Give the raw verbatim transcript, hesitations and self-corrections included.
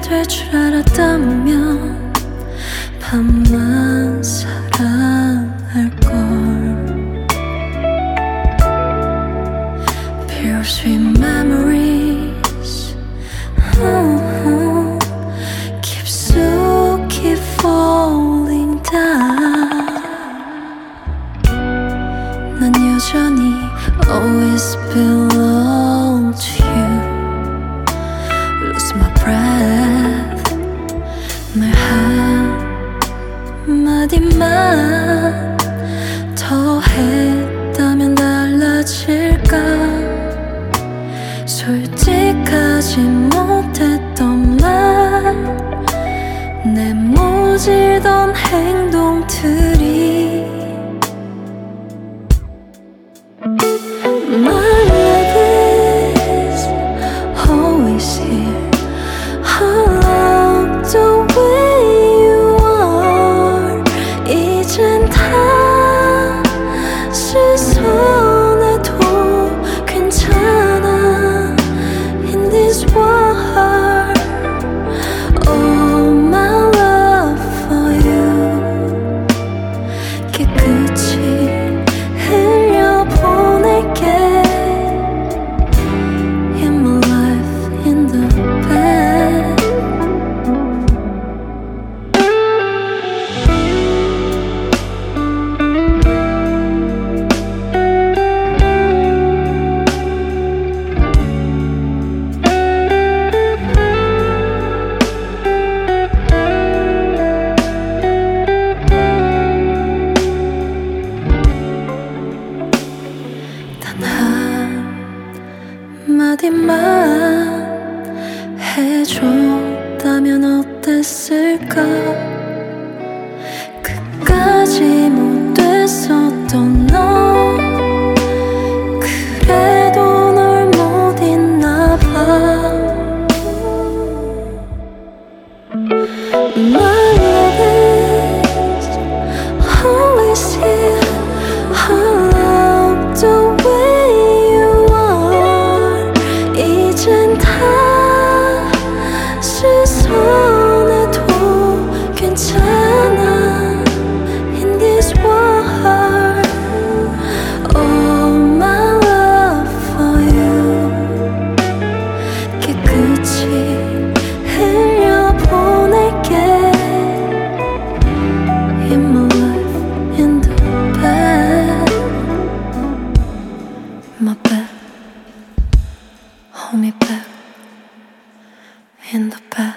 될 줄 알았다면 밤만 사랑할걸. Bittersweet memories uh-huh. Keep so keep falling down. 난 여전히 always belong to you. Lose my breath 말 한마디만 더 했다면 달라질까. 솔직하지 못했던 말 내 모질던 행동들이 My love is always here. I love the way you are. 이젠 다시 손해도 괜찮아. In this world all my love for you 깨끗이 흘려보낼게. In my life in the bed. 단 한마디만 해줬다면 어땠을까. 끝까지 못됐었던 너 그래도 널 못 잊나봐. My love is always here. I love the way you are. 이젠 다시 손해도 괜찮아. In this world all my love for you 깨끗이 흘려보낼게. In my life in the bed. My bed, hold me back in the bed.